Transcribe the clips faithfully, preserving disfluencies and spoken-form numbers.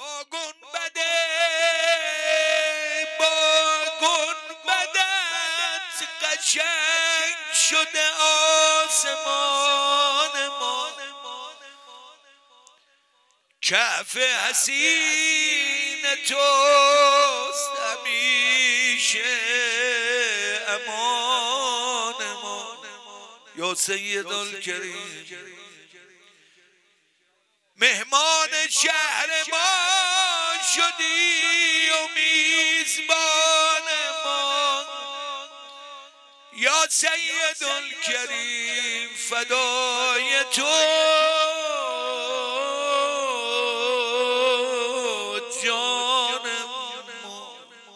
با گنبده با گنبدت قشنگ شده آسمان ما، کعف حسین توست همیشه امان ما. یا سید الکریم مهمان شهر ما شدی و میزبان ما، یا سید الکریم فدای تو جان ما.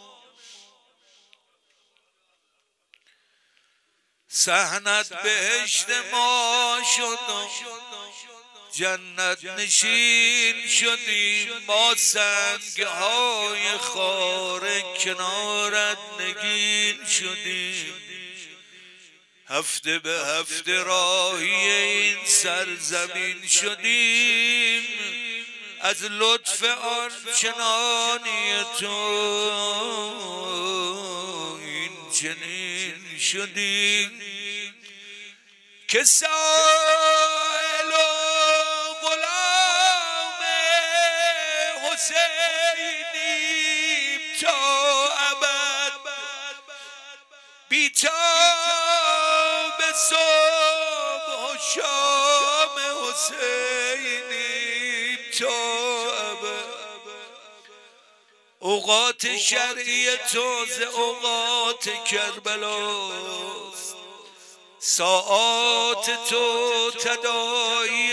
صحنت بهشت ما شد جنت نشین شدیم، ما سنگ های خاره کنارت نگین شدیم. هفته به هفته راهی این سرزمین شدیم، از لطف آن چنانی تو این چنین شدیم که سائل و غلام حسینیم تا ابد، بی‌تاب صبح و شام حسینیم تا ابد. اوقات شرعی تو ز اوقات کربلاست، ساعات تو تداعی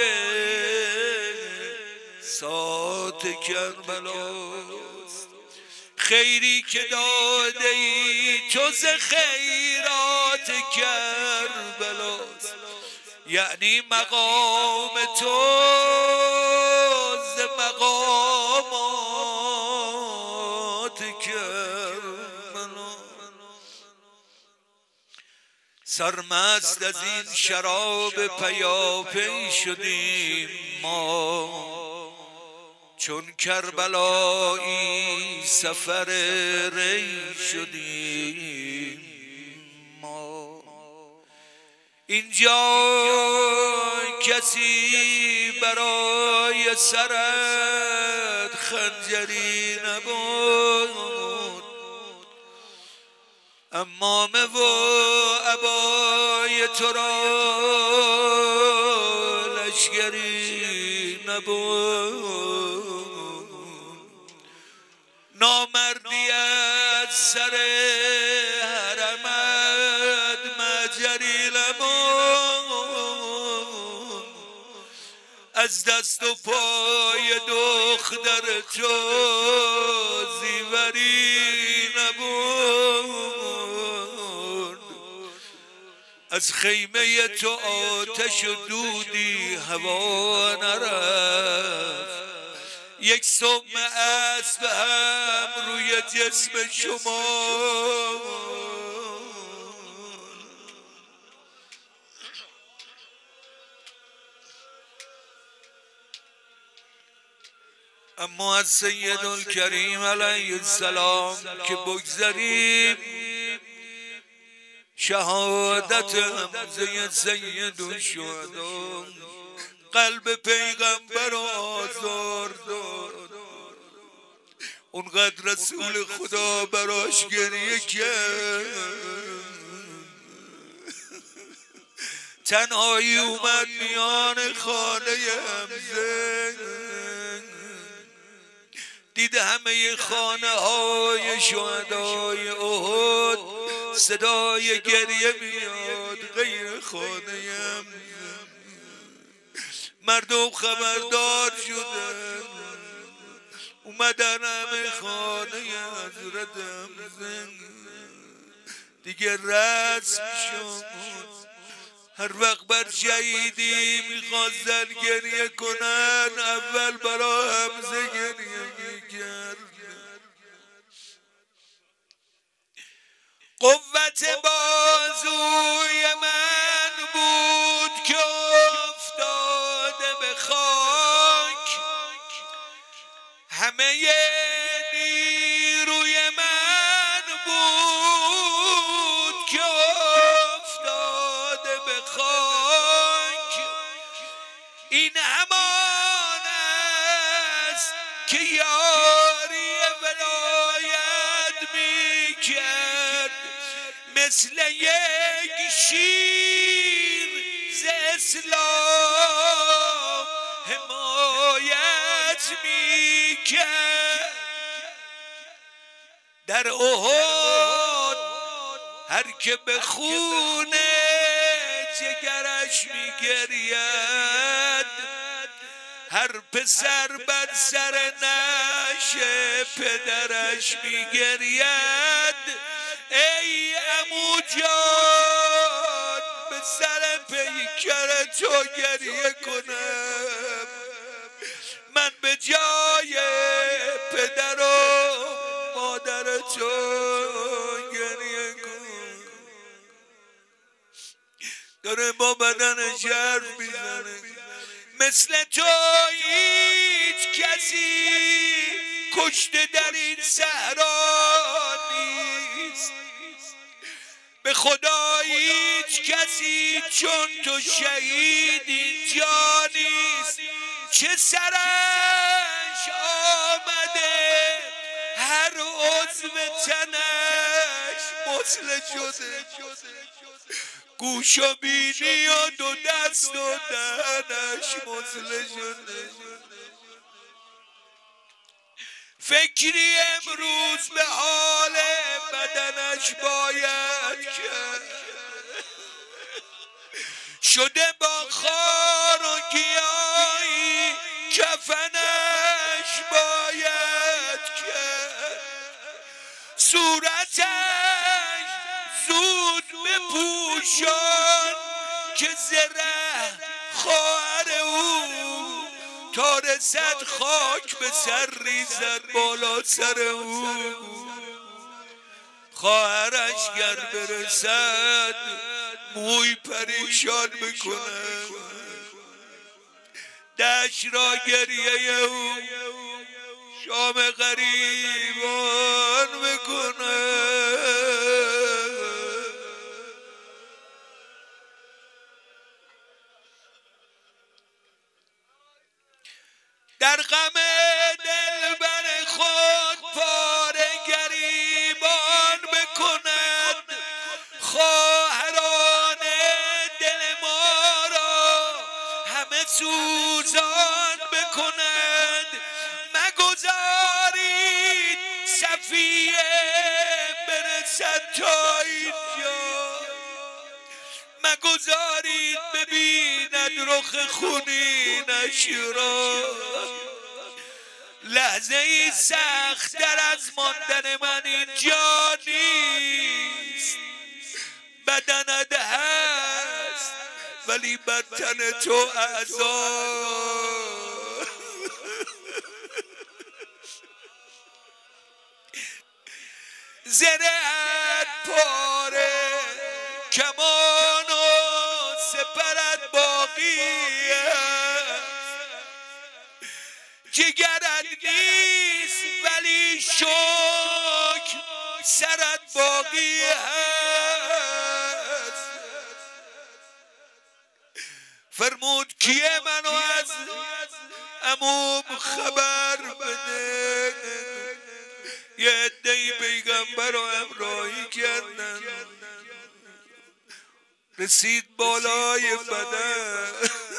ساعات کربلاست. خیری که داده ای تو ز خیرات کربلاست، یعنی مقام تو ز مقامات کربلاست. سرمست از این شراب پیاپی شدیم ما، چون کربلایی سفر ری شدیم ما. اینجا کسی برای سرت خنجری نبود، امامه و عبای تو را لشگری نبود. نامردی از سر حرمت مجری نبود، از دست و پای دختر تو زیوری نبود. از خیمه تو آتش و دودی هوا نرفت، یک سم اسب هم روی جسم شما. اما از سید الکریم علیه السلام که بگذریم، شهادت حمزه سید الشهدا قلب پیغمبر آزار داد. اونقدر رسول خدا براش گریه کرد، تنهایی اومد میان خانه حمزه، دید همه خانه های شهدای احد صدای گریه میاد غیر خانه حمزه. مردم خبردار شدن، اومدن همه خانه حضرت حمزه. دیگه رسم شد هر وقت بر شهیدی میخواستن گریه کنن، اول برا حمزه گریه میکرد. قوت بازوی من بود که افتاده به خاک، همه نیروی من بود که افتاده به خاک. این همان است که یاری ولایت می کرد، مثل یک شیر ز اسلام حمایت می کرد. در احد هر که به خون جگرش می گرید، هر پسر بر سر نعش پدرش می گرید. ای عمو جان به سر پیکر تو گریه کنم، من به جای پدر و مادر تو گریه کنم. داره با بدنش حرف میزنه. مثل تو هیچ کسی کشته در این صحرا نیست، به خدا هیچ کسی چون تو شهید اینجا نیست. چه سرش آمده هر عضو تنش مسله شده، گوش و بینی و دو دست و دهنش مسله شده. فکری امروز به حال بدنش باید کرد، شده با خار و گیاهی کفنش باید کرد. صورتش زود بپوشان که زره خواهر او تا رسد خاک به سر ریزد بالا سر او. خواهرش گر برسد موی پریشان بکنه، دشت را گریه او شام غریبان بکنه. در غم دلبر خود پاره گریبان بکند، خواهران دل ما را همه سوزان بکند. مگذارید صفیه برسد تا اینجا، مگذارید ببیند رخ خونینش را. لحظه ای سخت‌تر از ماندن من اینجا نیست. بدنت هست ولی بدن تو اعضا. زره‌ات پاره کمان و سپرت باقی است، جگرت نیست ولی شکر سرت باقی است. فرمود کیه منو از عموم خبر بده، یه عده‌ای پیغمبر رو همراهی کردن، رسید بالای بدن،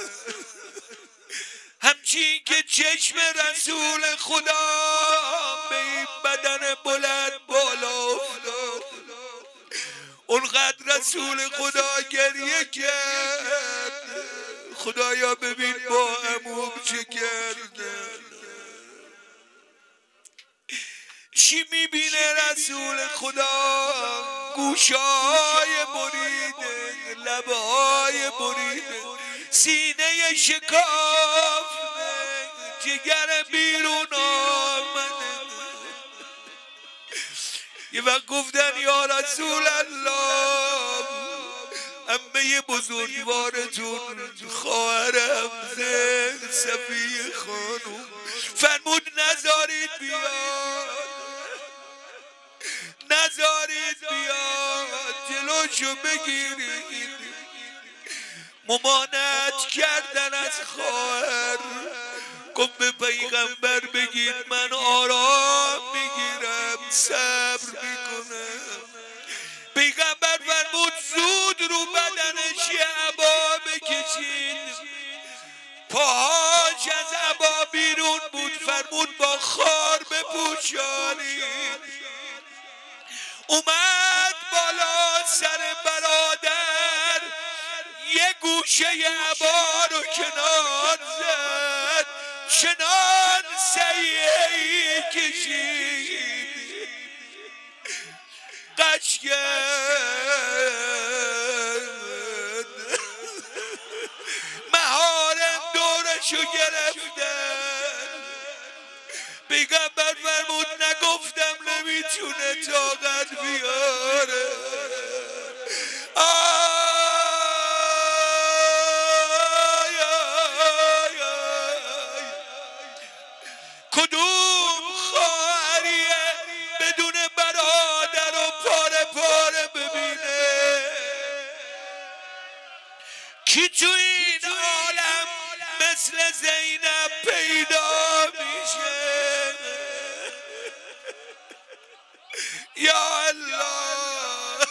همچین که چشم رسول خدا به این بدن بلند بالا افتاد، اونقدر رسول خدا گریه کرد خدایا ببین با عموم چه کردن. چی میبینه رسول خدا؟ گوشهای بریده، لبهای بریده، سینه شکاف، جگر بیرون آمده. یه وقت گفتن یا رسول الله، عمه بزرگوارتون خواهرم زن صفیه خانوم، فرمود نذاری بیاد، نذارید بیاد جلوشو بگیرید. ممانعت کردن از خواهر، گفت به پیغمبر بگید من آرام میگیرم، صبر میکنم. پیغمبر فرمود زود رو بدنش یه عبا بکشید. پاهاش از عبا بیرون بود، فرمود با خار بپوشانید. اومد بالا سر برادر، یه گوشه عبا رو کنار زد، چنان سیهی کشید قشنگ مهارم دورشو گرفتن. پیغمبر فرمود نگفتم نمیتونه طاقت بیاره. آی آی آی کدوم خواهریه بدون برادر و پاره پاره ببینه؟ کی تو این عالم مثل زینب پیدا میشه؟ یا الله.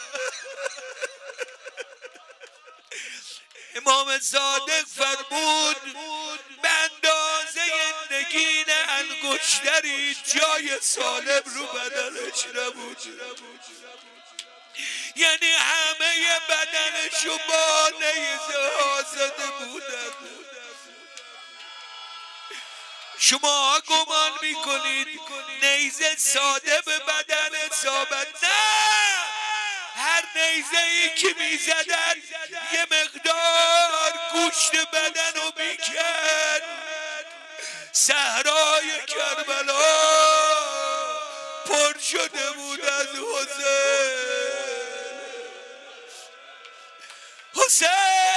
امام صادق فرمود به اندازه نگین انگشتری جای سالم رو بدنش نبود، یعنی همه بدنشو با نیزه ها زده بودن. شما گمان میکنید نیزه ساده به بدن ثابت؟ نه، هر نیزه ای که میزدن یه مقدار گوشت بدن رو میکن. صحرای کربلا پر شده بود از حسین. حسین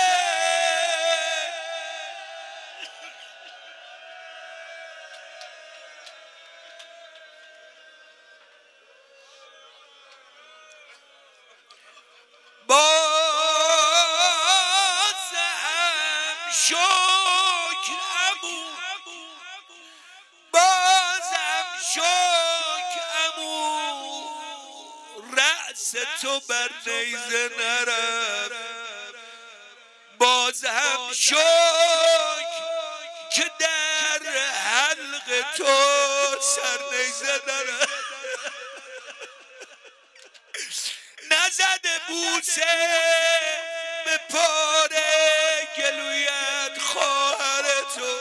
باز هم شکر عمو، باز هم شکر عمو، رأس تو بر نیزه نرفت. باز هم شکر که در حلق تو سر نیزه نرفت. نزده بوسه به پاره گلویت خواهر تو.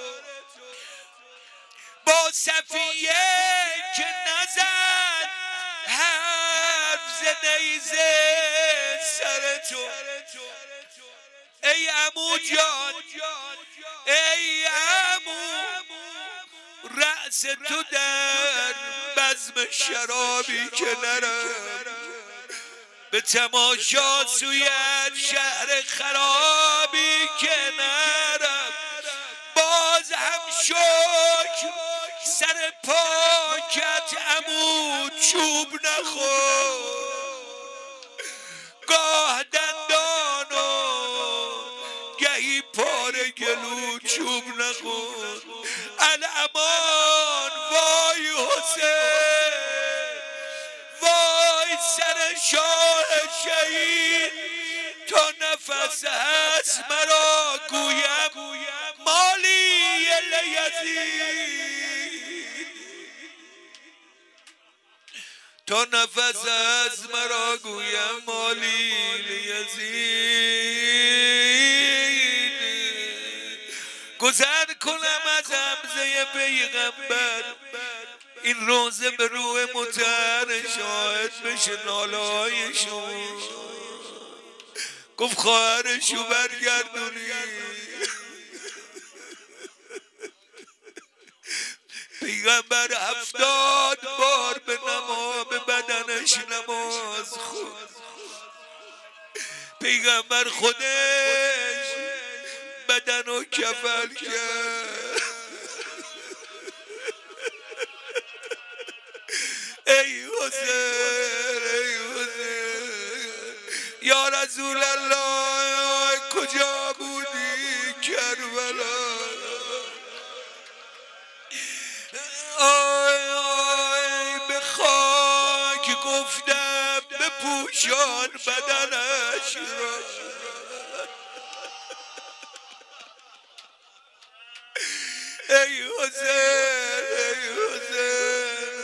با صفیه که نزد حرف ز نیزه سر تو. ای عمو جان، ای عمو، رأس تو در بزم شرابی که نرم. به تماشا سویت شهر خرابی که نرم. باز هم شکر سر پاکت عمو چوب نخور. گاه دندان و گهی پاره گلو چوب نخور. الامان وای حسین، وای سر شاه شهید، تا نفس هست مرا گویم مالی لیزید. تا نفس هست مرا گویم مالی لیزید. گذر کنم از حمزه پیغمبر، این روزه به روح مطهر شاهد بشه ناله های شما. گفت خواهرشو برگردونی. پیغمبر هفتاد بار به نما به بدنش نماز خود. پیغمبر خودش بدن و کفل کرد. ای حسین ای حسین یا رسول الله کجا بودی کربلا آی آی به خاک گفتم به پوشان بدنش را ای حسین ای حسین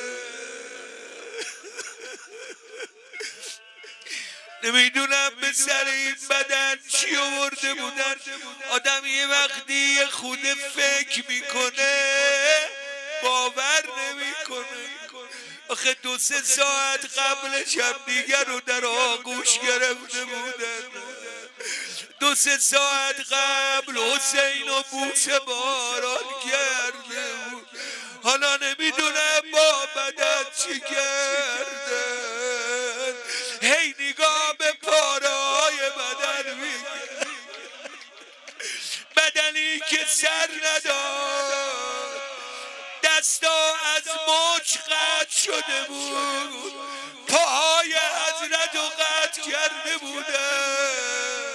نمیدونم به سر این بدن چی آورده بودن آدم یه وقتی خود فکر میکنه باور نمیکنه آخه دو سه ساعت قبلش هم دیگر رو در آغوش گرفته بودن دو سه ساعت قبل حسین و بوسه باران کرده بود حالا نمیدونه با بدن چی کردن هی نگاه به پاره های بدن میگه بدنی که سر نداد دستا از مچ قطع شده بود پاهای حضرت رو قطع کرده بودن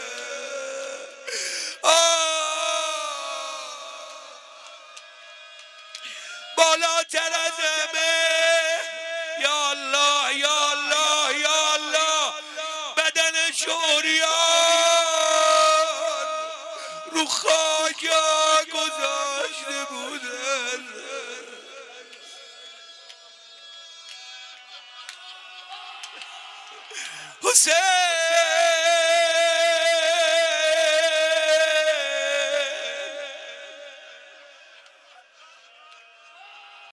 بالاتر از همه یا الله یا الله یا الله بدن شوریان رو خاک گذاشته بودن حسین